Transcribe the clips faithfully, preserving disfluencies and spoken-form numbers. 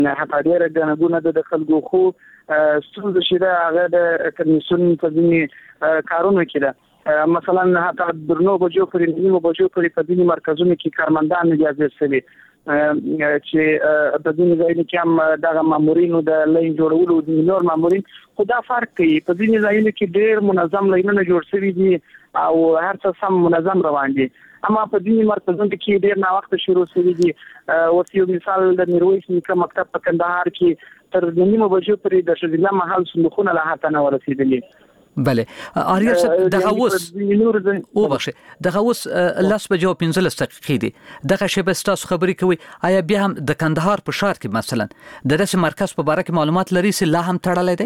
حتی ډېر ګڼګونه د خلکو خو ستونزه شي دا هغه د کمیسیون په ځینې کارونو کې ده. مثلا حتی درنو بجو پرې نیمو بجو پرې په ځینې مرکزونو کې کارمندان اجازه سوي چې په ځینې ځایونو کې هم دغه مامورینو د لین جوړولو د نور مامورین خو دا فرق کوي. په ځینې ځایونو کې ډېر منظم لینونه جوړ شوي دي او هر څه سم منظم روان دي، اما په ځینې مرکزونو کې ډېر ناوخته شروع شوي دي. اوس یو مثال د میرویس نیکه مکتب په کندهار کې تر نیمو بجو پورې د ښځینه محل صندوقونه لا حتی نه ورسېدلي. بله آریل صاحب دغه اوس او بخښه دغه اوس لاس بجو پنځلس دقیقې دي، دغه شیبه ستاسو خبرې کوي آیا بیا هم د کندهار په ښار کې مثلا د داسې مرکز په باره کې معلومات لري چې لا هم تړلی دی؟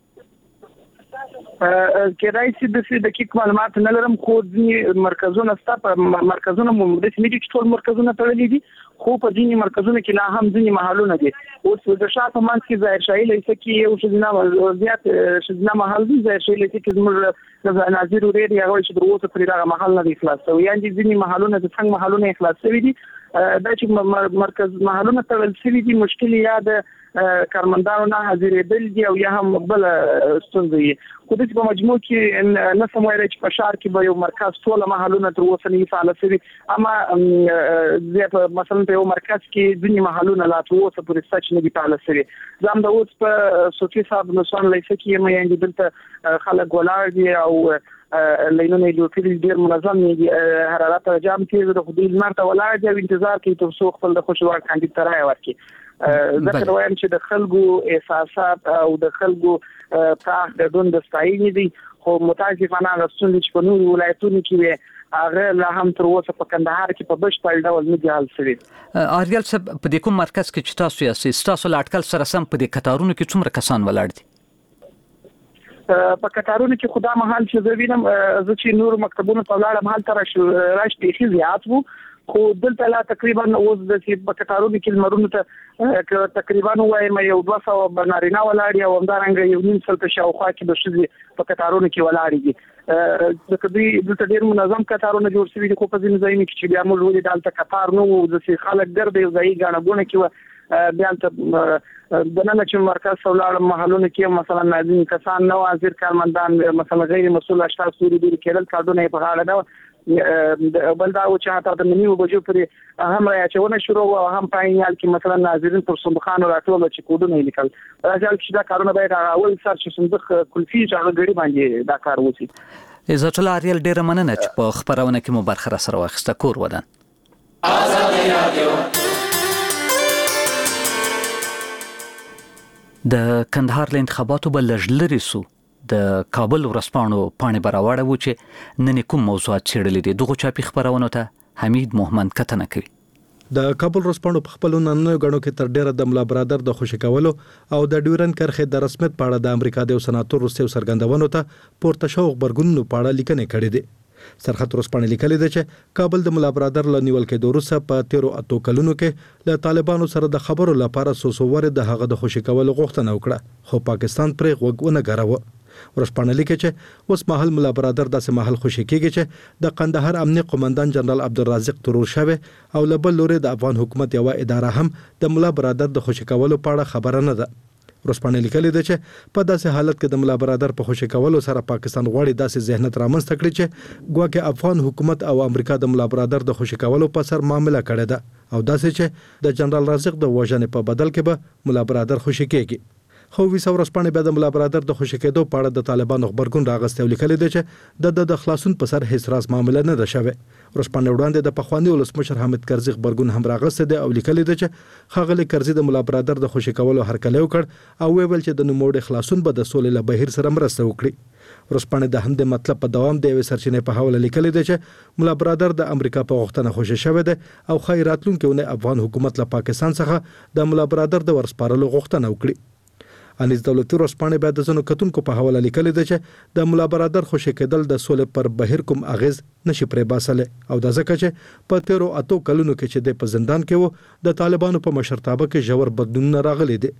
کېدای شي د دقیق معلومات نه لرم، خو ځینې مرکزونه شته، په مرکزونه مو داسې نه دي چې ټول مرکزونه تړلي دي، خو په ځینې مرکزونو کې لا هم ځینې محلونه دي. اوس د شاه په منځ کې ظاهر شاهي لیسه کې یو ښځینه زیات ښځینه محل دی، ظاهر شاهي لیسه کې زموږ د ناظر ورېر هغه وایي چې تر اوسه پورې دغه محل نه دی خلاص شوی، یعنې ځینې محلونه د څنګ محلونه خلاص شوي دي. دا چې مرکز محلونه تړل شوي دي مشکل یا د کارمندانو نه حاضرېدل دي او یا هم بل ستونزه وي. خو داسې په مجموع کې نه سم ویلی چې په ښار کې به یو مرکز ټوله محلونه تر اوسه نه وي فعاله شوي، اما مثلا په یو مرکز کې ځینې محلونه لا تر اوسه پورې شته چې نه دي فعاله شوي. زه هم د اوس په صوفي صاحب نسوان لیسه کې یم، یعنې دلته خلک ولاړ دي او لینونه یې جوړ کړي ډېر منظم دي، حرارت جام تېز ده، خو دوی لمر ته ولاړ دي او انتظار کوي تر څو خپل د خوښې وړ کاندید ته رایه ورکړي. ځکه وایم چې د خلکو احساسات او د خلکو پراخ ګډون د ستاینې دي، خو متاسفانه هغه ستونزې چې په نورو ولایتونو کې وي هغه لا هم تر اوسه په کندهار کې په بشپړ ډول نه دي حل شوي. آریل صاحب په دې کوم مرکز کې چې تاسو یاستئ ستاسو له اټکل سره سم په دې کتارونو کې څومره کسان ولاړ دي؟ په کتارونو کې خدا مهال چې زه وینم زه چې نور مکتبونو ته ولاړم هلته رش بیخي زیات وو، خو دلته لا تقریبا اوس د په کتارونو کې لمرونو ته تقریبا وایم یو دوه سوه به نارینه ولاړ دي او همدارنګه یو نیم سل په شاوخوا کې به ښځې په کتارونو کې ولاړې دي. ځکه دوی دلته ډېر منظم کتارونه جوړ شوي دي، خو په ځینې ځایونو کې چې بیا موږ ولید هلته کتار نه و، داسې خلک ګرده یو ځایي ګڼه ګوڼه کې وه. بیا هلته دننه چې مرکز ته ولاړم محلونو کې مثلا ناظرین کسان نه وو، حاضر کارمندان مثلا غیر مسؤل اشخاص ډېرې ډېرې کېدل، کارډونه یې په غاړه نه وه. بل دا و چې حتی د نیمو بجو پورې هم رایه اچونه شروع وه او هم په عین حال کې مثلا ناظرین پر صندوقانو راټول چې کوډونه یې لیکل. راځي چې دا کارونه باید اول سر چې صندوق کلفي چې هغه ګړي باندې دا کار وشي. عزت الله آریل ډېره مننه چې په خپرونه کې مو برخه راسره واخیسته. کور ودان. د کندهار له انتخاباتو به لږ لرې سو د کابل ورځپاڼو پاڼې به راوړه و چې نن کوم موضوعات څېړلي دي. دغو چاپي خپرونو ته حمید محمد کتنه کوي. د کابل ورځپاڼو په خپلو نننیو ګڼو کې تر ډیره د ملا برادر د خوشي کولو او د ډیورن کرښې د رسمیت په اړه د امریکا د یو سناتور وروستیو څرګندونو ته پورته شوو غبرګونونو په اړه لیکنې کړې دي. سرخط ورځپاڼې لیکلي ده چې کابل د ملا برادر له نیول کېدو وروسته په تیرو اتو کلونو کې له طالبانو سره د خبرو لپاره څو څو وارې د هغه د خوشي کولو غوښتنه وکړه، خو پاکستان پرې غوږ ونه ګراوه. ورځپاڼه لیکي چې اوس مهال ملا برادر داسې مهال خوشي کېږي چې د قندهار امنیه قومندان جنرال عبدالرازق ترور شوی او له بل لوري د افغان حکومت یوه اداره هم د ملا برادر د خوشي کولو په اړه خبره نه ده. ورځپاڼه لیکلي ده چې په داسې حالت کې د ملا برادر په خوشي کولو سره پاکستان غواړي داسې ذهنیت رامنځته کړي چې ګواکې افغان حکومت او امریکا د ملا برادر د خوشي کولو په سر معامله کړې ده او داسې چې د جنرال رازق د وژنې په بدل کې به ملا برادر خوشي کېږي. خو ویسا ورځپاڼې بیا د ملا برادر د خوشي کېدو په اړه د طالبانو خبرګون راغستی او لیکلي دی چې د د خلاصون په سر هیڅ راز معامله نه ده شوې. ورځپاڼې وړاندې د پخواني ولسمشر حامد کرزي خبرګون هم راغستی دی او لیکلي دی چې ښاغلي کرزي د ملا برادر د خوشي کولو هرکلی وکړ او ویل چې د نوموړي خلاصون به د سولې له بهیر سره مرسته وکړي. ورځپاڼې د همدې مطلب په دوام د یوې سرچینې په حواله لیکلي دی چې ملا برادر د امریکا په غوښتنه خوشي شوی دی او ښایي راتلونکې اونۍ افغان حکومت له پاکستان څخه د ملا برادر د ورسپارلو غوښتنه وکړي. انیس دولتي ورځپاڼې بیا د ځینو کتونکو په حواله لیکلي ده چې د ملا برادر خوشي کېدل د سولې پر بهیر کوم اغیز نشي پرې باسلی او دا ځکه چې په تیرو اتو کلونو کې چې د په زندان کې و د طالبانو په مشرتابه کې ژور بدلونونه راغلي دي.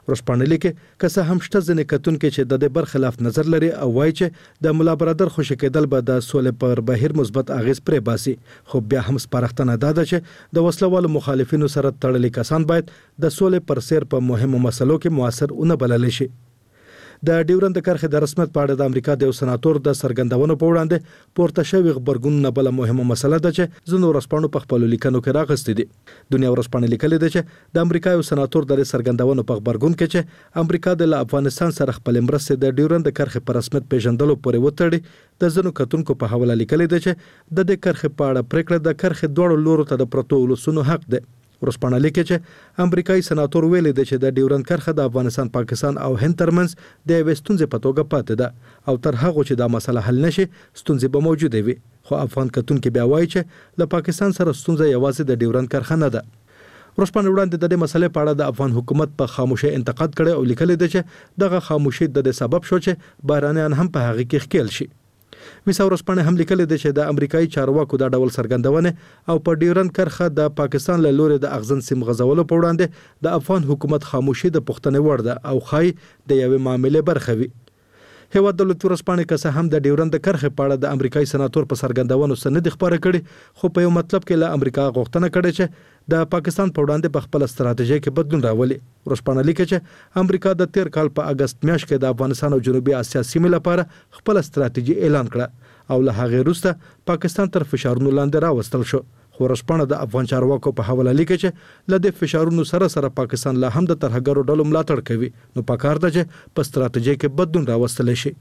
ورسپانه لیکي که څه هم شته ځینې کتونکي چې د دې برخلاف نظر لري او وایي چې د ملا برادر خوشی کېدل به د سولې پر بهیر مثبت اغیز پرې باسي، خو بیا هم سپارښتنه ده چې د وسلوالو مخالفینو سره تړلي کسان باید د سولې پر سیر په مهمو مسلو کې موثر ونه بلل شي. د ډیورند کرښې د رسمیت په اړه د امریکا د یو سناتور د څرګندونو په وړاندې پورته شوی غبرګونونه بل مهمه مسله ده چې ځینو ورځپاڼو په خپلو لیکنو کې راغستې دي. دنیا ورځپاڼه لیکلې ده چې د امریکا یو سناتور د څرګندونو په غبرګون کې چې امریکا د افغانستان سره خپل مرستې د ډیورند کرښې په رسمیت پیژندلو پورې وتړي، د ځینو کتونکو په حواله لیکلې ده چې د دې کرښې په اړه پریکړه د کرښې دوړو لورو ته د پروتو ولسونو حق ده. ورسپانه لیکي چې امریکایي سناتور ویلي دی چې د ډیورند کرښه د افغانستان، پاکستان او هند ترمنځ د یوې ستونزې په توګه پاتې ده او تر هغه چې دا مسله حل نشي ستونزې به موجوده وي. خو افغان کتونکي بیا وایي چې له پاکستان سره ستونزه یوازې د ډیورند کرښه نه ده. ورسپانه وړاندې د دې مسلې په اړه د افغان حکومت په خاموشي انتقاد کړي او لیکلي دی چې دغه خاموشي د سبب شو چې بهرانيان هم په هغه کې ښکیل شي. ویسا ورسپانه هم لیکلي دی چې د امریکایي چارواکو د ډول څرګندونه او په ډیورند کرښه د پاکستان له لوري د اغزن سیم غزولو په وړاندې د افغان حکومت خاموشي د پښتنې وړ ده او خای د یوې معاملې برخه وي. هیواد دولت ورسپانه که هم د ډیورند کرښې په اړه د امریکایي سناتور په څرګندونو سند خبره کړي، خو په یو مطلب کې له امریکا غوښتنه کړې چې د پاکستان په وړاندې په خپل ستراتیژي کې بدلون راولي. ورسپانه لیکي چې امریکا د تیر کال په اگست میاشت کې د افغانستان او جنوبي اسیا سیمې لپاره خپل ستراتیژي اعلان کړه او له هغې وروسته پاکستان تر فشارونو لاندې راوستل شو. خو ورسپانه د افغان چارواکو په حواله لیکي چې له دې فشارونو سره سره پاکستان لا هم د ترهګرو ډلو ملاتړ کوي، نو پکار ده چې په ستراتیژي کې بدلون راوستل شي.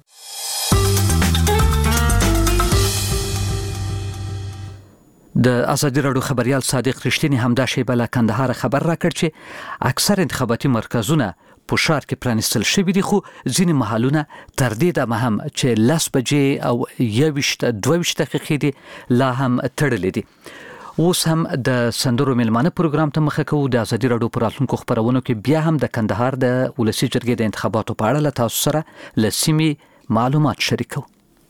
د ازادي راډیو خبريال صادق رښتینی همدا شی بل کندهار خبر راکړ چې اکثر انتخاباتي مرکزونه په ښار کې پرانیستل شوي دي، خو ځینې محلونه تر دې دمه هم چې لس بجې او یویشت دوه ویشت دقیقې دي لا هم تړلې دي. اوس هم د سندرو میلمانه پروګرام ته مخه کوو. د ازادي راډیو پر راتلونکو خبرونو کې بیا هم د کندهار د ولسی جرګې د انتخاباتو په اړه له تاسو سره له سیمې معلومات شریکو.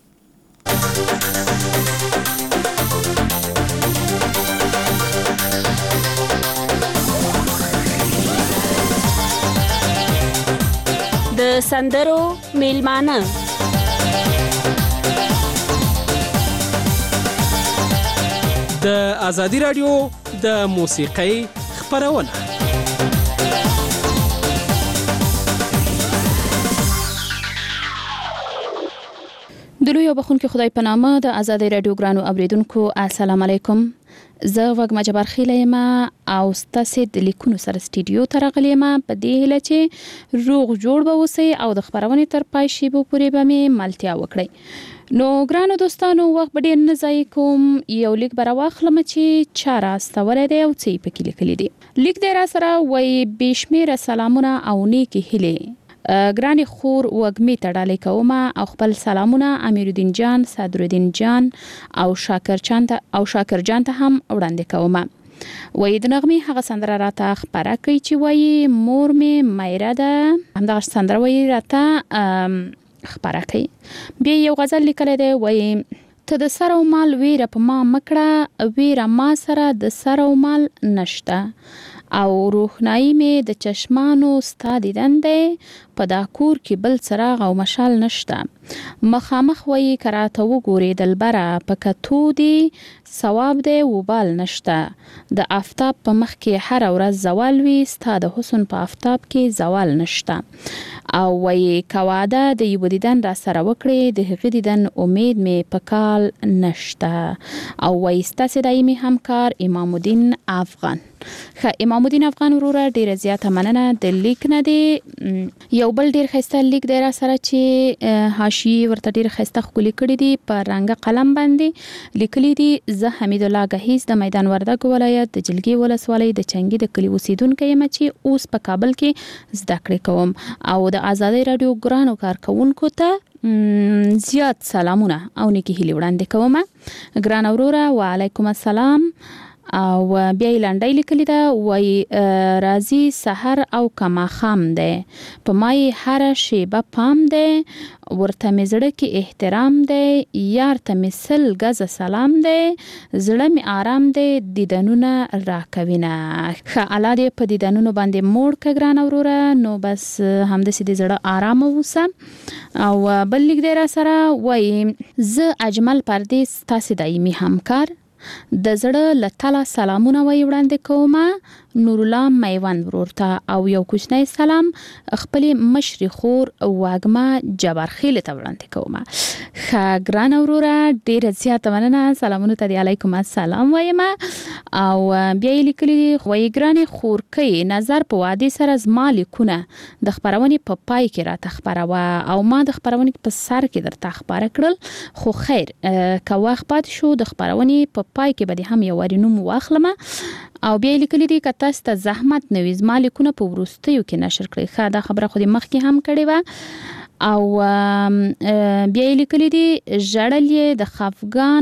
د سندرو میلمانه د ازادي راډیو د موسیقۍ خبرونه. دلو یو بخون کې خدای په نامه د ازادي راډیو ګرانو اوریدونکو السلام علیکم. زه وګ مجبر خیلې ما او ستاسو د لیکونو سره سټډیو ته راغلی ما په دې هیله چې روغ جوړ به اوسئ او د خبرونې تر پای شی به پورې به مې ملتیا وکړئ. نو ګرانو دوستانو وخت به ډیر نه ځای کوم، یو لیک به راواخلم چې چا راستولی دی او څه یې پکې لیکلي دي. لیک دی را سره وایي بې شمېره سلامونه او نیکې هیلې ګرانې خور وږمې ته ډالۍ کوم او خپل سلامونه امیرالدین جان، صدرالدین جان او شاکر جان ته او شاکر جان ته هم وړاندې کوم. وایي د نغمې هغه سندره راته خپره کوي چې وایي مور مې میره ده، همدغه سندره وایي راته خبره کوي. بیا یو غزل لیکلی دی وایي ته د سر او مال ویره په ما مکړه، ویره ما سره د سر او مال نشته او روښنايي مې د چشمانو ستا دیدن دی، په دا کور کې بل څراغ او مشال نشته. مخامخ وایي که راته وګورې دلبره په کتو دی ثواب دی وبال نشته. د آفتاب په مخ کې هر ورځ زوال وي، ستا د حسن په آفتاب کې زوال نشته. او وایي که واده د یو دیدن را سره وکړې، د هغې دیدن امید مې په کال نشته. او وایي ستاسې دایمي همکار امام الدین افغان. ښه امام الدین افغان وروره ډیره زیاته مننه د لیک نه دی. یو بل ډیر ښایسته لیک دی را سره چې حاشیې ورته ډیر ښایسته ښکلي کړي دي په رنګه قلم باندې لیکلي دي. زه حمید الله گهیز د میدان وردګ ولایت د جلګي ولسوالۍ د چنګي د کلي اوسیدونکی یم چې اوس په کابل کې زده کړې کوم. او د ازادي راډیو ګرانو کارکونکو ته زیات سلامونه او نیکی هیلې وړاندې کوم. ګران وروره وعلیکم السلام او بیا یې لنډۍ لیکلې ده، وایي راځي سحر او که ماښام دی، په ما یې هره شیبه پام دی، ورته مې زړه کې احترام دی، یار ته مې سل ګزه سلام دی، زړه مې آرام دی، دیدنونه راکوینه. ښه الله دې په دیدنونو باندې موړ که ګرانه وروره. نو بس همداسې د زړه آرام اوسه. او بل لیک دی را سره، وایي زه اجمل پردیس تاسې دایمي همکار، د زړه له تله سلامونه وایي وړاندې کومه، نور الله میوند ورور ته او یو کوچنی سلام خپلې مشرې خور واګمه جبارخیل ته وړاندې کومه. ښه ګرانه وروره ډېره زیاته مننه، سلامونو ته دې علیکم السلام وایم. او بیا یې لیکلي دي، وایي ګرانې خورکۍ نظر په وعدې سره زما لیکونه د خپرونې په پای کې راته خپروه او ما د خپرونې په سر کې درته خپاره کړل، خو خیر که وخت پاتې شو د خپرونې په پای کې به دې هم یو وارې نوم واخلمه. او بیا یې لیکلي دي که تاسو ته زحمت نه وي زما لیکونه په وروستیو کې نشر کړئ. ښه دا خبره خو دې مخکې هم کړې وه. او بیا یې لیکلي دي، ژړل یې د خفګان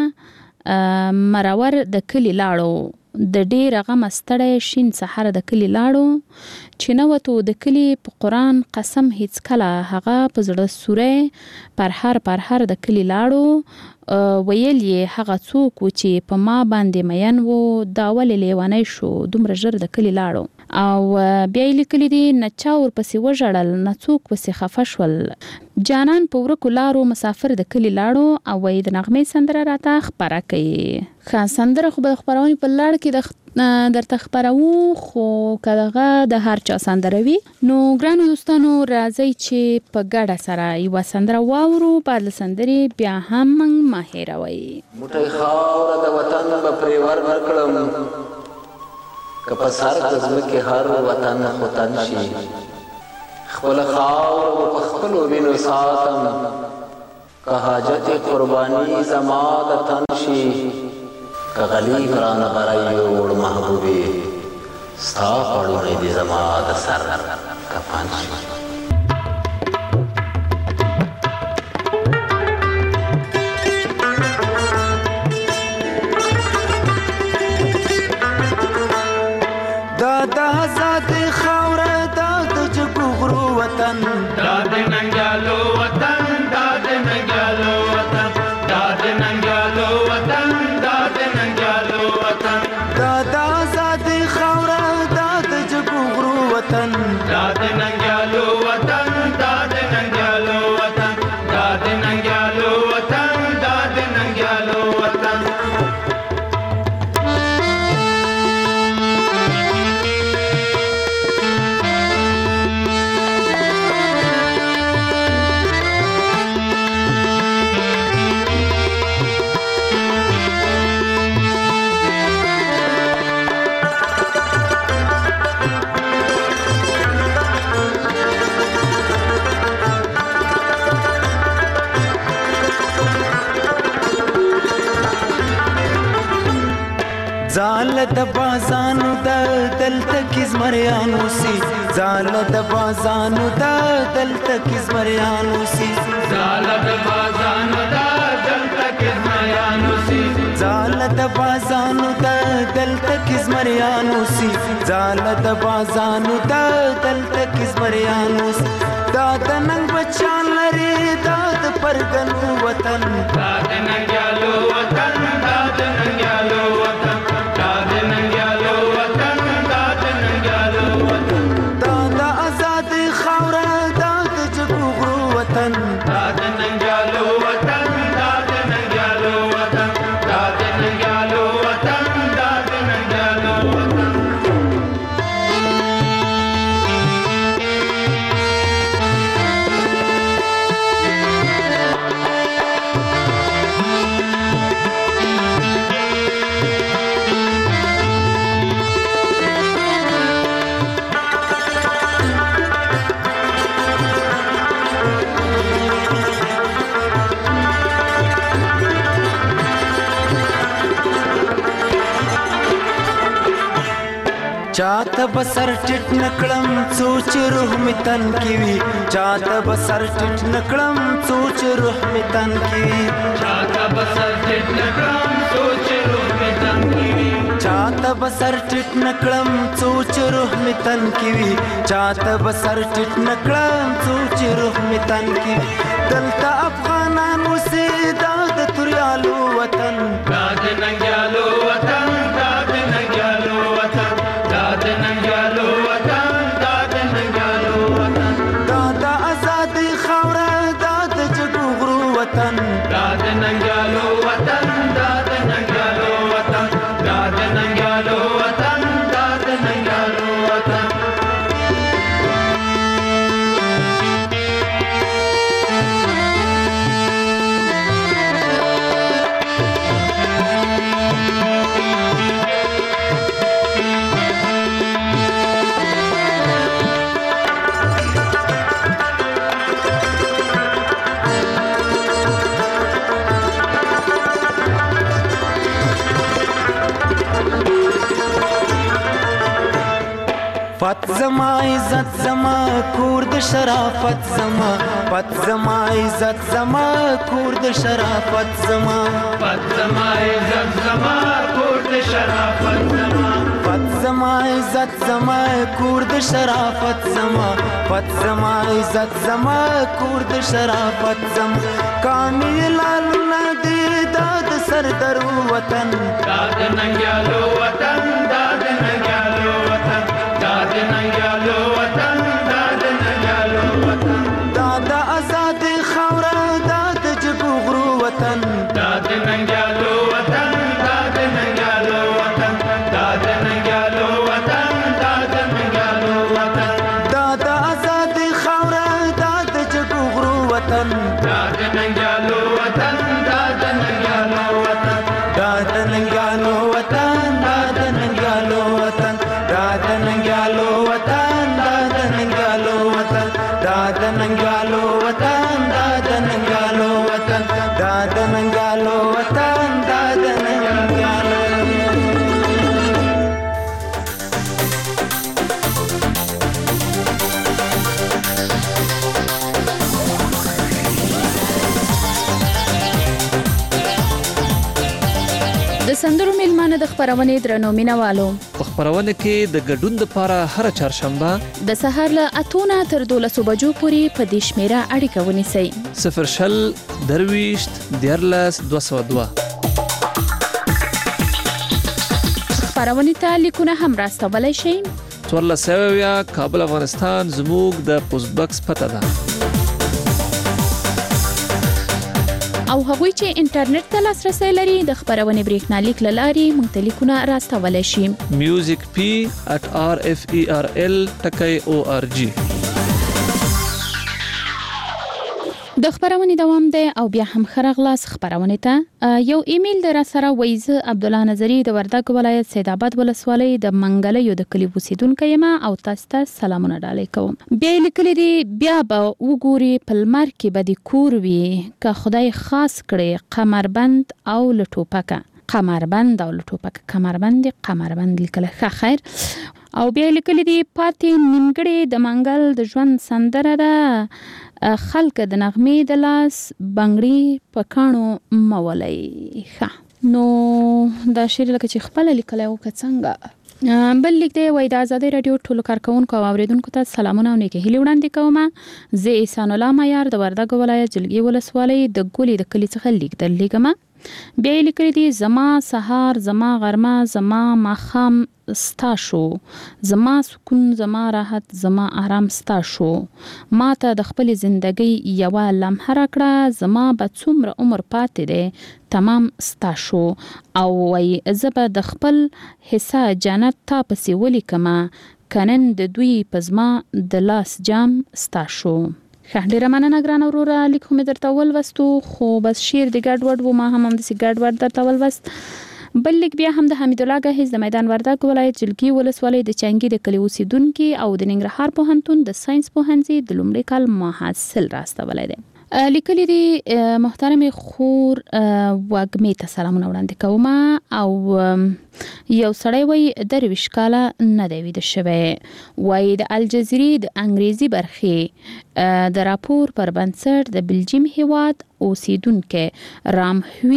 مرور د کلي لاړو، د ډېره غمه ستړی شین سحر د کلي لاړو، چې نه وتو د کلي په قرآن قسم هیڅ کله، هغه په زړه سوری پرهر پرهر د کلي لاړو، ویل یې هغه څوک و چې په ما باندې مین و، دا ولې لیونی شو دومره ژر د کلي لاړو. او بیا یې لیکلي دي، نه چا ورپسې وژړل نه څوک پسې خفه شول، جانان په ورکو لارو مسافر د کلي لاړو. او وایي د نغمې سندره راته خپره کوي. ښه سندره خو به د خپرونې په لړ کې د درته خپروو، خو که دغه د هر چا سندره وي نو ګرانو دوستانو راځئ چې په ګډه سره یوه سندره واورو. بعد له سندرې بیا هم موږ مه هېروئ. موټی خاوره د وطن به پرې ور نه کړم، که په سر د ځمکې هر وطن خوتن شي، خپله خاوره به په خپلو وینو ساتم، که حاجت قرباني زما د تن شي، که غلیف رانه غری وړ محبوبې ستا پړونی دې زما د سر کفن شي. دا د آزاد خاوره دا د جګو غرو وطن، دا د ننګیالو وطن، دا د ننګیالو وطن، دا د ننګیالو وطن، دا د ننګیالو وطن، دا د آزاد خاوره دا د جګو غرو وطن، دا د ننګیالو وطن، دا د ننګیالو وطن، دا د ننګیالو وطن، دا د ننګیالو وطن. زال د بازانو د دلته کې زمریانو سي، زال د بازانو د دلته کې زمریانو سي، زال د بازانو د دلته کې زمریانو سي، زال د بازانو د دلته کې زمریانو سي، زال د بازانو د دلته کې زمریانو سي. دا د ننګ بچان لري دا د پرګنو وطن، دا د ننګیالو وطن، دا د ننګیالو وطن، دا د ننګیالو وطن، دا د ننګیالو وطن، دا د آزاد خاوره دا د جګو غرو وطن، دا د ننګیالو وطن، دا د ننګیالو وطن، دا د ننګیالو وطن، دا د ننګیالو وطن. چاته بسر ټټ نکړم سوچ روح می تن کی وی، چاته بسر ټټ نکړم سوچ روح می تن کی وی، چاته بسر ټټ نکړم سوچ روح می تن کی وی، چاته بسر ټټ نکړم سوچ روح می تن کی وی چاته بسر ټټ نکړم سوچ روح می تن کی دلته افغانانو سي د تریالو وطن د ننګیالو وطن د ننګیالو وطن د ننګیالو وطن د ننګیالو وطن د آزادۍ خاوره د جګو غرو وطن د ننګیالو وطن د ننګیالو وطن د ننګیالو وطن د ننګیالو وطن پت زما عزت زما کور د شرافت زما پت زما عزت زما کور د شرافت زما پت زما عزت زما کور د شرافت زما پت زما عزت زما کور د شرافت زما پت زما عزت زما کور د شرافت زما کامل لال ندی داد سر درو وطن داد ننګیالو وطن داد ننګیالو وطن داد ننګیالو وطن داد ننګیالو وطن داد آزاد خاوره داد جګو غرو وطن داد ننګیالو وطن داد ننګیالو وطن داد ننګیالو وطن داد ننګیالو وطن داد آزاد خاوره داد جګو غرو وطن داد ننګیالو وطن داد ننګیالو وطن داد ننګیالو وطن داد ننګیالو وطن داد ننګیالو وطن داد ننګیالو وطن داد ننګیالو وطن داد ننګیالو وطن داد ننګیالو وطن داد ننګیالو د سندرو میلمانه د خبرونې درنو مینوالو په خبرونه کې د ګډون لپاره هر چهارشنبه د سهار له اتونه تر دولسو بجو پورې په دې شمیره اړیکه ونیسئ صفر شل درویشت دیارلس دوه سوه دوه خبرونې ته لیکونه هم راستولی شئ څوارلس سوه اویا کابل افغانستان زموږ د پوسټ باکس پته ده او هغوی چې انټرنیټ ته لاسرسی لري د خبرونې بریښنالیک له لارې موږ ته لیکونه راستولی شي میوزیک پی ات آر اف ای آر ال ټکی او آر جی د خبرونې دوام دی او بیا هم ښه راغلاست خبرونې ته یو ایمیل در سره وایي عبدالله نظری د وردګ ولایت سید آباد ولسوالۍ د منګلیو د کلي اوسیدونکی یم او تاسو ته سلامونه ډالۍ کوم بیا یې لیکلي دي بیا به وګوري په لمر کې به د کور وي که خدای خاص کړي قمربند او له ټوپکه قمربند او له ټوپکه قمربند قمربند لیکل ښه خیر او بیا یې لیکلي دي پاتې نیمګړې د منګل د ژوند سندره ده خلک د نغمې د لاس بنګړي په کاڼو مولای ښه نو دا شعر لکه چې خپل لیکلی او که څنګه بل لیک دی وای د آزادۍ رادیو ټولو کارکونکو او اوریدونکو ته سلامونه او نیکې هیلې وړاندې کوم زه احسان الله معیار د وردګ ولایت جلګي ولسوالۍ د ګولې د کلي څخه لیک در لیکم بیا یې لیکلي دي زما سهار زما غرمه زما ماښام ستا شو زما سکون زما راحت زما آرام ستا شو ما ته د خپلې زندګۍ یوه لمحه راکړه زما به څومره عمر پاتې دی تمام ستا شو او وای زه به د خپل حصه جنت تا پسې ولیکمه که نن د دوی په زما د لاس جام ستا شو ښه ډېره مننه ګرانه وروره لیک خو مې درته ولوستو خو بس شعر د ګډ وډ و ما هم همداسې ګډ وډ درته ولوست بل لیک بیا هم د حمیدالله ګهیز د میدان وردګ ولایت جلګي ولسوالۍ د چنګي د کلي اوسیدونکي او د ننګرهار پوهنتون د ساینس پوهنځي د لومړي کال محصل راستولی دی لیکلي دي محترم خور وږمې ته سلامونه وړاندې کوم او یو سړی وایي درویشت کاله نه دی ویده شوی وایي د الجزیرې د انګریزي برخې د راپور پر بنسټ د بلجیم هیواد اوسیدونکی رام هوین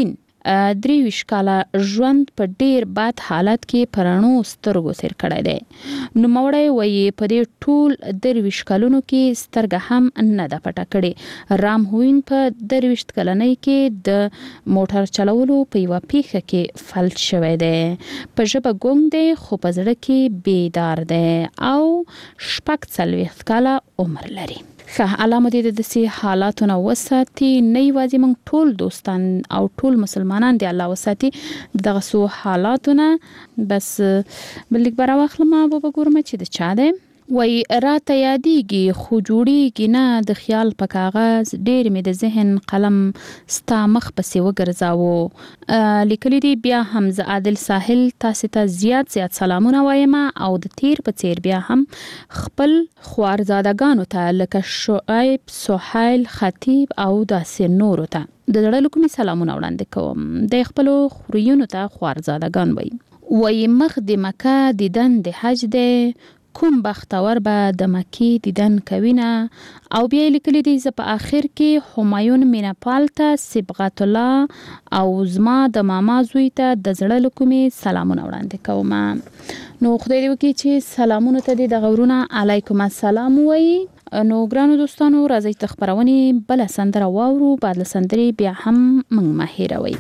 دریویش کاله ژوند په ډیر بد حالت کې پرانو سترګو سر کړی دی. نو موړی وایي په دې ټول درویش کلونو کې سترګه هم نه ده پټه کړې. رام هوین په درویشت کلنۍ کې د موټر چلولو په یوه پیښه کې فلج شوی دی. په ژبه ګونګ دی خو په زړه کې بیدار دی او شپږ څلوېښت کاله عمر لري. ښه الله مو دې د داسې حالاتو نه وساتي، نه یوازې موږ ټول دوستان او ټول مسلمانان دې الله وساتي دغه څو حالاتو نه. بس بل لیک به راواخلم او به ګورم چې د چا دی. وای راته یادېږي خو جوړېږي نه د خیال په کاغذ، ډېر مې د ذهن قلم ستا مخ پسې وګرځاوه. لیکلي دي بیا هم زه عادل ساحل تاسې ته زیات زیات سلامونه وایم او د تیر په څیر بیا هم خپل خوارزادګانو ته لکه شعیب، سهیل، خطیب او داسې نورو ته د زړه له کومې سلامونه وړاندې کوم. د خپلو خوریونو ته خوارزادګان وایي. وایي مخ د مکه دیدن د حج دی، کوم بختور به د مکې دیدن کوینه. او بیا لیکلي دي زه په آخر کې همایون میناپال ته، صبغت الله او زما د ماما زوی ته د زړه له کومې سلامونه وړاندې کوم. نو خدای دې وکړي چې سلامونو ته دې دغه ورونه علیکم السلام وایي. نو ګرانو دوستانو راځئ د خپرونې بله سندره واورو، بعد له سندرې بیا هم موږ مه هېروئ.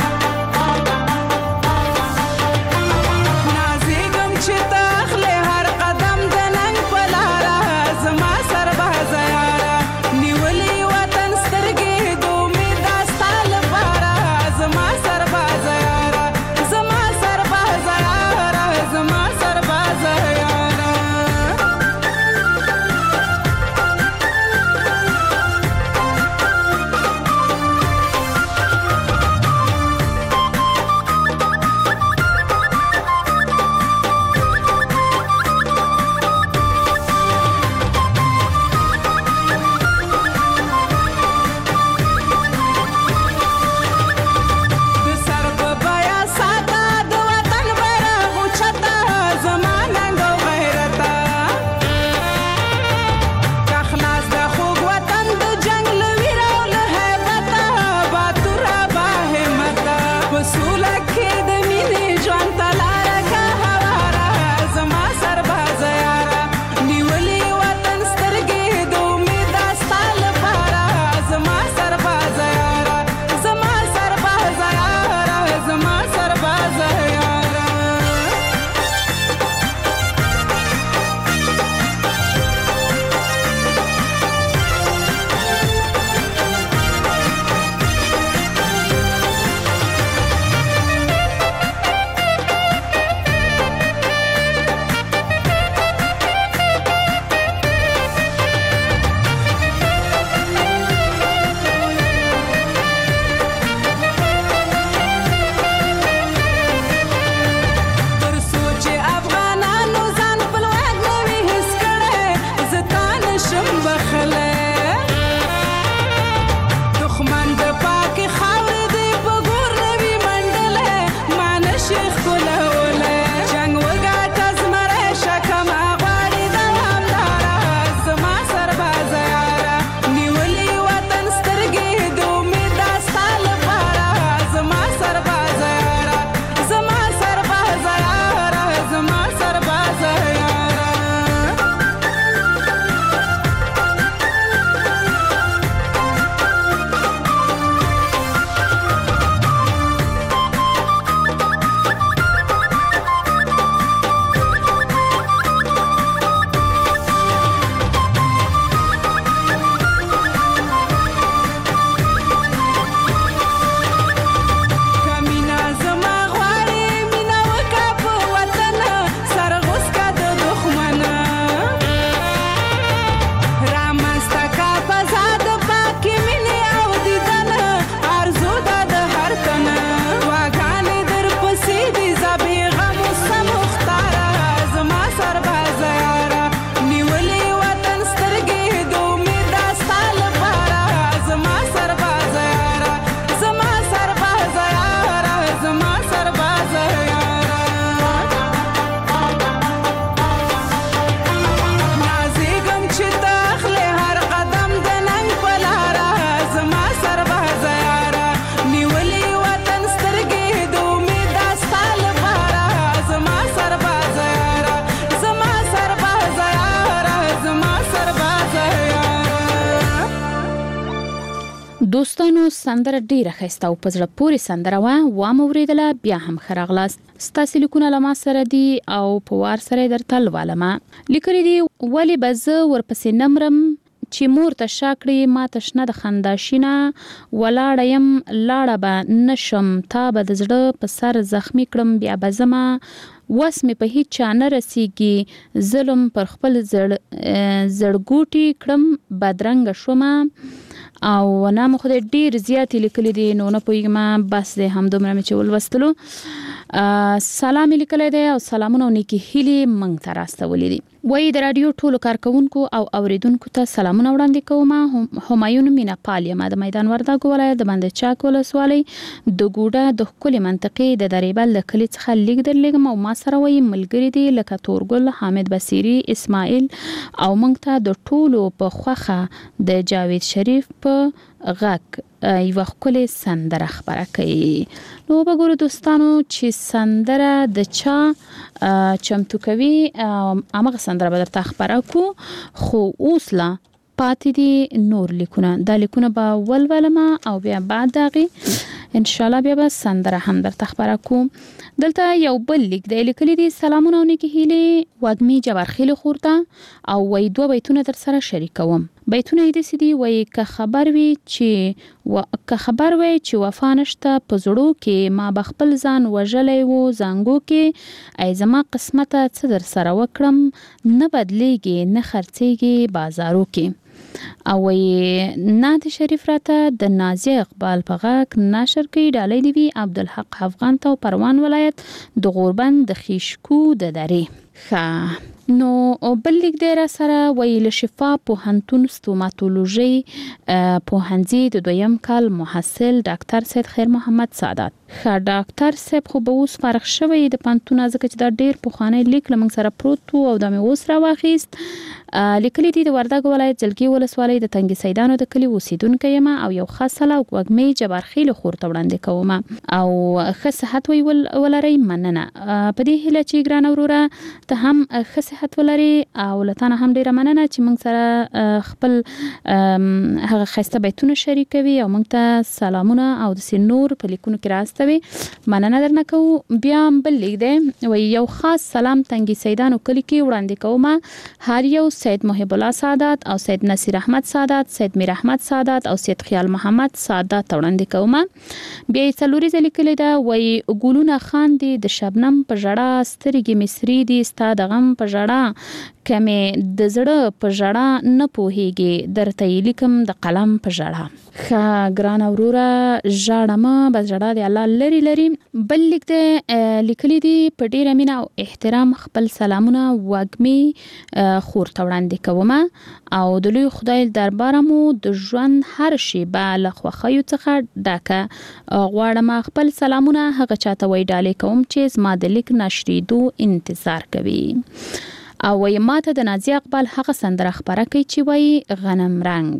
نازېږم چې ته اخلې هر سندره ډیره ښایسته او په زړه پورې سندره وه. وام اوریدله بیا هم ښه راغلاست. ستاسې لیکونه له ما سره دي او په وار سره یې درته لولمه. لیکلي دي ولې به زه ورپسې نمرم چې مور ته شا کړې ما ته شنه د خندا شینه ولاړه یم لاړه به نشم تا به د زړه په سر زخمی کړم بیا به زما وس مې په هیڅ چا نه رسیږي ظلم پر خپل زړ زړګوټي کړم بدرنګه شومه او نام خدای ډیر زیاتې لیکلي دي نو نه پوهیږم بس دی همدومره مې چې ولوستلو. سلام لیکلی دی او سلامونه او نیکی هیلې موږ ته راستولي دي. وایي د رادیو ټولو کارکونکو او اوریدونکو ته سلامونه وړاندې کوم. همایون مینا پال یم د میدان وردګو ولایت د بند چاک ولسوالۍ د ګوډه د ښکلې منطقې د دریبل د کلي څخه لیک درلېږم او ما سره وایي ملګري دي لکه تورګل حامد بصیري اسماعیل او موږ ته د ټولو په خوښه د جاوید شریف په غږ یوه ښکلې سندره خپره کوي. نو وګورو دوستانو چې سندره د چا چمتو کوي همغه سندره به درته خپره کو. خو اوس لا پاتې دي نور لیکونه. دا لیکونه به ولولمه او بیا بعد دغې انشاءالله بیا به سندره هم درته خپره کو. دلته یو بل لیک دی لیکلي دي سلامونه او نیکې هیلې وږمې جبارخیل خور ته او وایي دوه بیتونه در سره شریکوم. بیتونه یې داسې دي وایي که خبر وي چې و... که خبر وي چې وفا نشته په زړو کې ما به خپل ځان وژلی و زانګو کې ای زما قسمته څه در سره وکړم نه بدلیږي نه خرڅیږي بازارو کې. او وایي نعت شریف راته د نازیه اقبال په غږ نشر کوي. ډالۍ دي وي عبدالحق افغان ته او پروان ولایت د غوربند د خیشکو د درې. ښه نو بل لیک دی را سره وایي له شفا پوهنتون ستوماتولوژي پوهنځي د دویم کال محصل ډاکټر سید خیر محمد سعادت. ښه ډاکټر صاحب خو به اوس فارغ شوی د پوهنتون ځکه چې دا ډیر پخوانی لیک له موږ سره پروت و او دا مې اوس راواخیست. لیکلي دي د وردګ ولایت جلګي ولسوالۍ د تنګي سیدانو د کلي اوسیدونکی یم او یو ښه سلا وږمې جبارخیل خور ته وړاندې کوم او ښه صحت وی ولرئ مننه. په دې هیله چې ګرانه وروره ته هم ښه صحت ولري او له تا نه هم ډیره مننه چې موږ سره خپل هغه ښایسته بیتونه شریکوي او موږ ته سلامونه او داسې نور په لیکونو کې راستوي. مننه درنه کوو. بیا بل لیک دی وایي یو خاص سلام تنګي سیدانو کلي کې وړاندې کوم. هر یو سید محب الله سعادت او سید نصیر احمد سعادت سید میر احمد سعادت او سید خیال محمد سعادت وړاندې کوم. بیا یې څلوريزه لیکلې ده وایي ګلونه خاندي د شبنم په ژړا سترګې مصری دي ستا د غم په ژړا کمې د زړه په ژړا نه پوهیږي درته یې لیکم د قلم په ژړا. ښه ګرانه وروره ژاړمه بس ژړا دی الله لري لري. بل لیک دی لیکلي دي په ډیره مینه او احترام خپل سلامونه وږمې خور ته وړاندې کوم او د لوی خدای درباره مو د ژوند هر شیبه له خوښیو څخه ډکه غواړم خپل سلامونه هغه چاته وای ډالۍ کوم چې زما د لیک نشریدو انتظار کوي. او وایي ماته د نازیه اقبال هغه سندره خپره کوي چې وایي غنم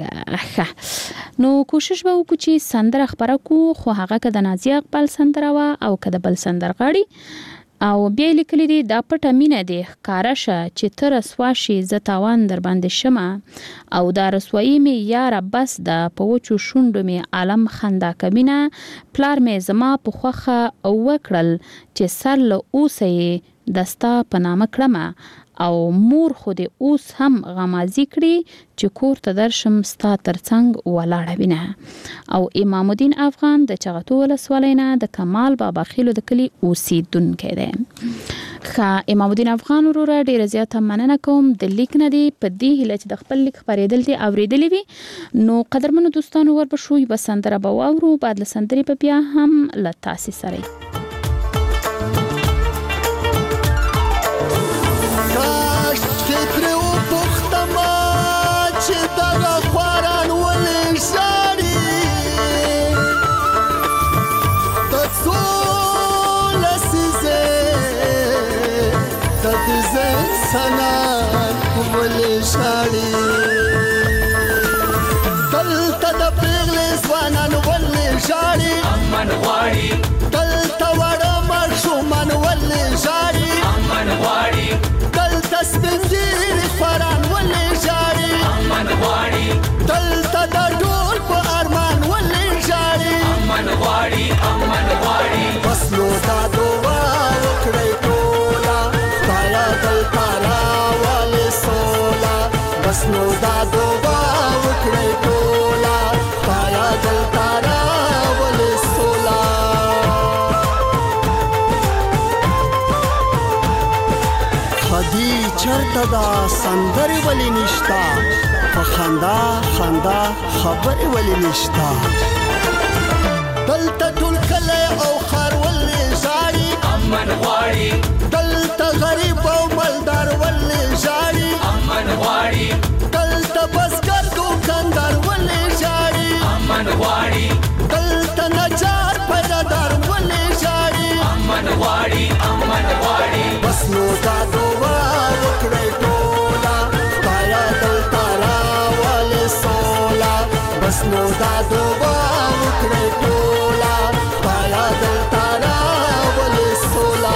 رنګ. نو کوشش به وکړو چې سندره خپره کو خو هغه که د نازیه اقبال سندره وه او که د بل سندرغاړي او بیا لیکلي دي دا پټه مینه دی ښکاره شه چې ته رسوا شي زه تاوان در باندې شمه او دا رسوایي مې یاره بس ده په وچو شونډو مې عالم خندا کوینه پلار مې زما په خوښه وکړل چې سر له اوسه یې دستا په نامه کړمه او مور خو دې اوس هم غمازي کړي چې کور ته درشم ستا ترڅنګ ولاړه وینه. او امام الدین افغان د چغتو ولسوالۍ نه د کمال بابا خیلو د کلي اوسیدونکی دی. ښه امام الدین افغان وروره ډیره زیاته مننه کوم د لیک نه دی په دې هیله چې د خپل لیک خپرېدل دي اورېدلی وي. نو قدرمنو دوستانو ور به شو یوه سندره به واورو بعد له سندرې به بیا هم له تاسې سره شاړي دلته د پیغلې ځوانان ولې شاړي امن غواړي دلته وړه ماشومان ولې شاړي امن غواړي دلته سپین ږیري خواران ولې شاړي امن غواړي دلته د ډول په ارمان ولې شاړي بس نو دا دعا وکړی ټوله خدایا دلته راولې سوله بس نو دا دعا وکړی ټوله خدایا دلته راولې سوله خدي چرته دا سندرې ولې نشتا په خندا خندا خبرې ولې نشتا دلته ټول کلی او ښار ولې ژاړي امن غواړي دلته غریب او مالدار ولې ژاړي امن غواړي دلته بزګر دوکاندار ولې ژاړي امن غواړي دلته نجار پیدادار ولې ژاړي امن غواړي امن غواړي بس نو دا دعا وکړئ ټوله خدایا دلته راولې سوله بس نو دا دعا وکړئ ټوله خدایا دلته راولې سوله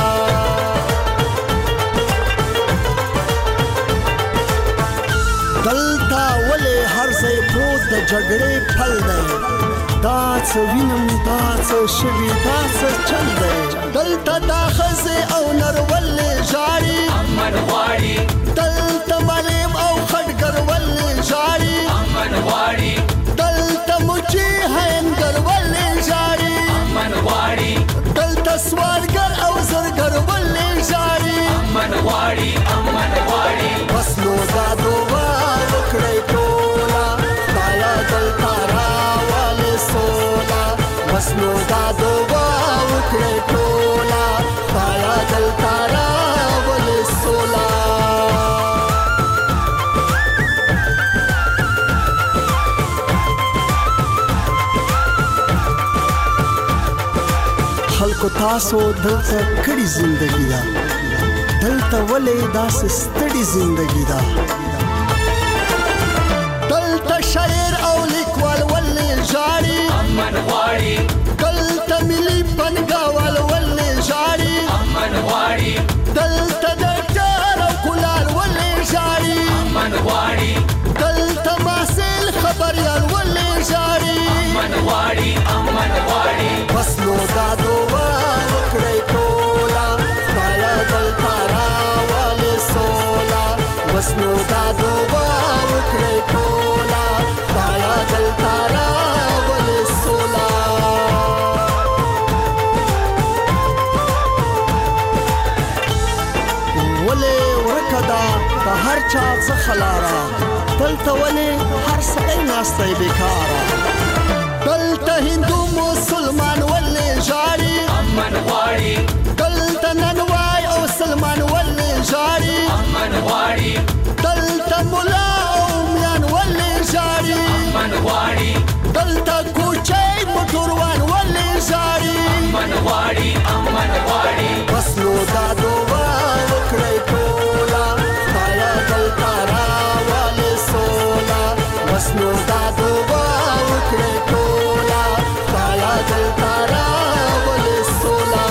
دلته ولې هر ځای پروت د جګړې پل دی دا څه وینم دا څه شوي دا څه چل دی دلته دا ښځې او نر ولې ژاړي امن غواړي دلته معلم او خټګر ولې ژاړي امن غواړي دلته مچي هینګر ولې ژاړي امن غواړي دلته سوالګر او زرګر ولې ژاړي امن غواړي امن غواړي بس نو دا دعا وکړئ ټوله خدایا دلته راولې سوله بس نو دا دعا وکړئ ټوله خدایا دلته راولې سوله خلکو تاسو دلته کړي زندگی دا دلته ولې داسې ستړي زندگی دا دلته شاعر او لیکوال ولې ژاړي امن غواړي دلته ملي پنګاوال ولې ژاړي امن غواړي دلته ډاکټر او کولار ولې ژاړي امن غواړي دلته محصل خبريال ولې ژاړي امن غواړي امن غواړي بس نو دا دعا وکړئ ټوله خدایا دلته راولې سوله بس نو دا دعا وکړئ ټوله خدایا دلته راولې سوله ولې ورکه ده د هر چا څخه لاره دلته ولې هر سړی ناستی بېکاره دلته هندو مسلمان ولې ژاړي امن غواړي دلته ننوای او سلمان ولې ژاړي امن غواړي دلته ملا او میان ولې ژاړي امن غواړي دلته کوچی موټروان ولې ژاړي امن غواړي امن غواړي بس نو دا دعا وکړئ ټوله خدایا دلته راولې سوله بس نو دا دعا وکړئ ټوله خدایا دلته راولې سوله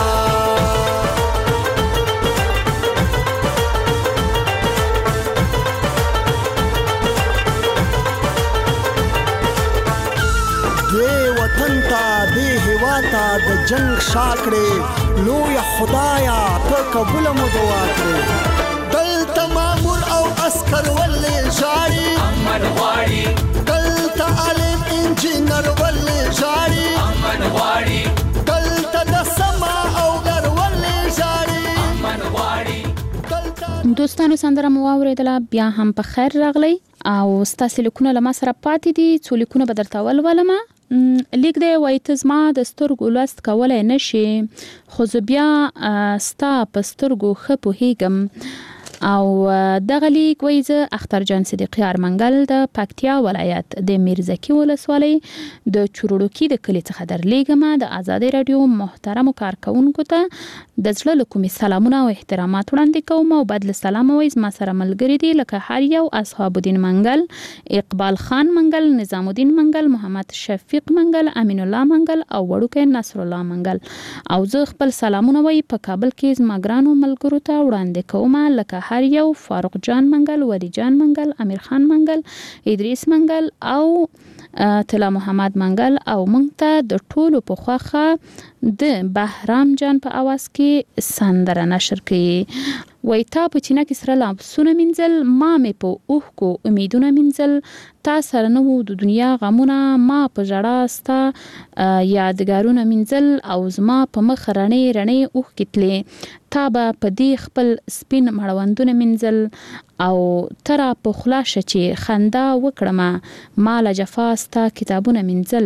دې وطن ته دې هېواد ته د جنګ شا کړې لویه خدایا ته قبوله مو دعا کړې دلته مامور او عسکر ولې ژاړي امن غواړي دلته عالم انجینر ولې ژاړي امن غواړي دلته د سما او ګر ولې ژاړي امن غواړي دوستانو سندره مو واوریدله بیا هم په خیر راغلی او ستاسو لیکونه له ما سره پاتې دي څو لیکونه به درته ولولمه لیک دی وایي ته زما د سترګو لوست کولی نه شي خو زه بیا ستا په سترګو ښه پوهیږم او دغه لیک وایي زه اختر جان صدیقي ارمنګل د پکتیا ولایت د میرزکي ولسوالۍ د چوروړوکي د کلي څخه درلیږم د ازادي راډیو محترمو کارکونکو ته د زړه له کومې سلامونه او احترامات وړاندې کوم او بدل سلام وایي زما سره ملګري دي لکه هر یو اصحاب الدین منګل اقبال خان منګل نظام الدین منګل محمد شفیق منګل امین الله منګل او وړوکی نصر الله منګل او زه خپل سلامونه وایي په کابل کې زما ګرانو ملګرو ته وړاندې کوم لکه هر یو فاروق جان منګل ولی جان منګل امیر خان منګل ادریس منګل او طلا محمد منګل او مونږ ته د ټولو په خوخه د بهرام جان په आवाज کې سندره نشر کړي. وای تا په چینه کې سره لامسونه منزل ما مې په اوه کو امیدونه منزل تا سره نو د دنیا غمونه ما په جړه ستا یادګارونه منزل او زما په مخ رڼې رڼې اوه کتلې تا به په دې خپل سپین مړوندونه منزل او ترا په خلاصه چې خندا وکړم مال جفا ستا کتابونه منزل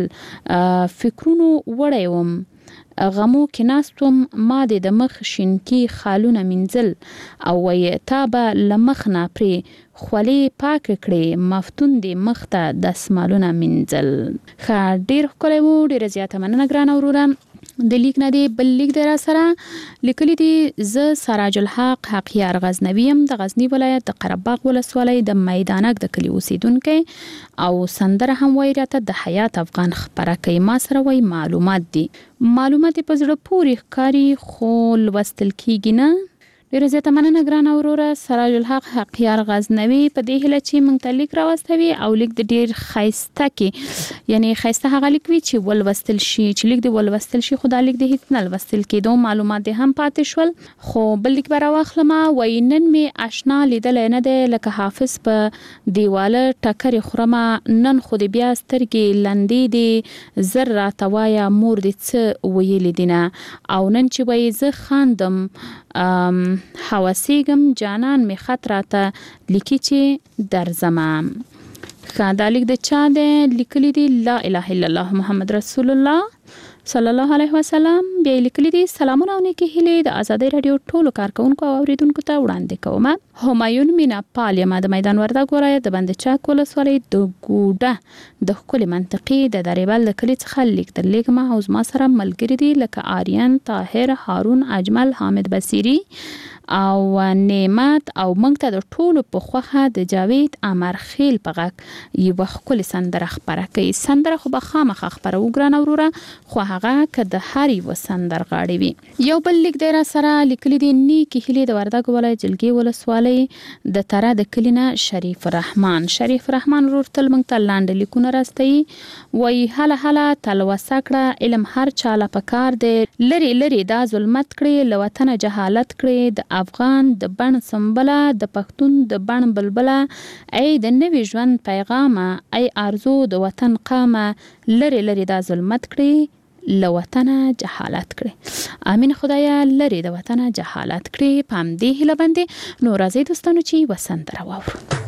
فکرونو وړیوم غمو کې ناستوم ما د مخ شینکی خالونه منزل او وای تا به لمخ نه پری خولي پاک کړي مفتون دی مخ ته د اسمالونه منزل. خا ډیر خلک وو ډیر زیاته مننه ګران اورورم د لیک نه دی بل لیک در سره لیکلی دی ز سراج الحق حقیار غزنویم د غزنی ولایت د قرهباغ ولسوالۍ د میدانک د کلی اوسیدونکو او سندره هم وایره د حیات افغان خبره کوي ما سره وای معلومات دي معلومات په زړه پوری ښکاری خو لوستل کیږي نه. ډیر زیاته مننه ګران اوروره سراج الحق حقیار غزنوی په دې هله چې مونږ ته لیک راوستوي او لیک د ډیر خایسته کې یعنی خایسته هغه لیک وی چې ولوستل شي چې لیک دی ولوستل شي خو دا لیک د هیڅ نه ولوستل کېدو معلومات دي هم پاتې شول. خو بل لیک برا واخلمه وینن می آشنا لیدل نه ده لکه حافظ په دیواله ټکر خرمه نن خو دې بیا سترګې لندې دي زر را توایا مور دې څه ویل دینه او نن چې وای زه خاندم ام حواسیګم جانان می خطراته لیکي چې در زمام. خدالک د چا ده لیکلی دی لا اله الا الله محمد رسول الله صلی الله علیه وسلم. بیا لیکلی دی سلامونه او نیکی هیله د ازادي رادیو ټولو کارکونکو او اوریدونکو ته وړاندې کوم. همایون مینا پالیما د میدان وردګ ولایت د بند چاک ولسوالۍ د ګوډه د خپل منطقې د دریبل د کلی څخه لیک تر لیک ما او ما سره ملګری دی لکه آریان طاهر هارون اجمل حامد بصری او نعمت او مونږ ته د ټولو په خوخه د جاوید امر خیل په غږ یو خپل سندره خبره کوي. سندره خو به خامخ خبره وګران اوروره خو هغه که د هر یو سندر غاړي وي. یو بل لیک دی را سره لیکلی دی نیکی هلی د وردګ ولایت جلګي ولسوالۍ د تره د کلینه شریف رحمان شریف رحمان ورور تل مونږ ته لاندې لیکونه راستي وای هله هله تلوسه کړه علم هر چاله پکار دی لری لری دا ظلمت کړي لوطن جهالت کړي د افغان د بڼ سمبله د پښتون د بڼ بلبله ای د نوي ژوند پیغامه ای ارزو د وطن قامه لری لری دا ظلمت کړي لوطن جهالت کړي. امین خدایا لری د وطن جهالت کړي. پام دې هله باندې نو راځي دوستانو چې وسند راوړو.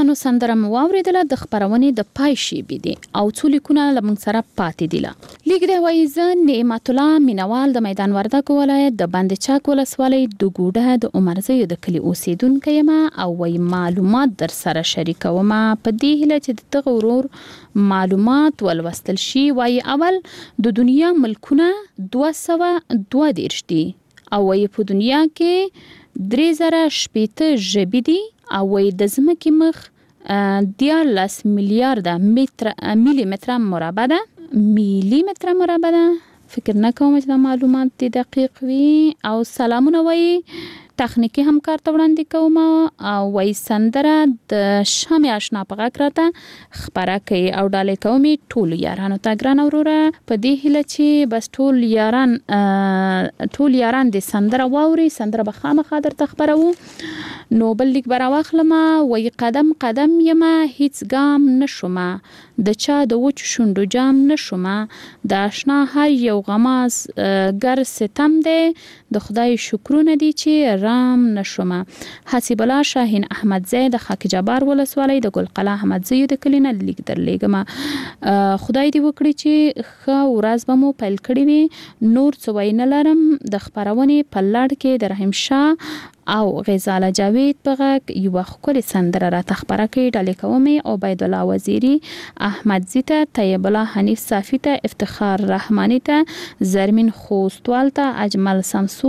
ګلانو سندره مو واوریدله د خبرونې د پای شیبې دي او څو لیکونه لمن سره پاتې دي. لیک دی وایي زه نعمت الله مینوال د میدان وردګ ولایت د بند چاک ولسوالۍ د ګوډه د عمرزیو د کلی اوسیدونکی یم او وایي معلومات در سره شریکوم په دې هیله چې د دغه ورور معلومات ولوستل شي. وایي اول د دنیا ملکونه دوه سوه دوه دېرش دي او وایي په دنیا کې درې زره شپېته ژبې دي او وایي د ځمکې مخ دیارلس میلیارده متر میلی متر مربع ده میلی متر مربع ده. فکر نکوم چې دا معلومات دي دقیق وي. او سلامونه وایي تخنیکی همکار ته وړاندې کوم او وایي سندره د شامې اشنا په غږ راته خپره کوي او ډالۍ کوم ټولو یارانو ته. ګرانه وروره په دې هیله چې بس ټول یاران ټول یاران د سندره واوري. سندره به خامخا درته خپروو. نو بل لیک به راواخلم. وایي قدم قدم یم هیڅ ګام نشومه د چا د وچو شونډو جام نشومه د اشنا هر یو غماز ګر ستم دی د خدای شکرونه دي چې رام نشومه. حسیب الله شاهین احمدزی د خاک جبار ولسوالۍ د ګلقلا احمدزیو د کلی نه لیک درلیږم. خدای دې وکړي چې ښه ورځ به مو پیل کړې وي. نور څه ویی نه لرم. د خپرونې په لړ کې د رحیم شاه او غزاله جاوید په غږ یوه ښکلې سندره راته خپره کړې. ډالۍ کوم عبید الله وزیري، احمدزي ته، طیب الله حنیف صافي ته، افتخار رحماني ته، زرمین خوستوال ته، اجمل سمسور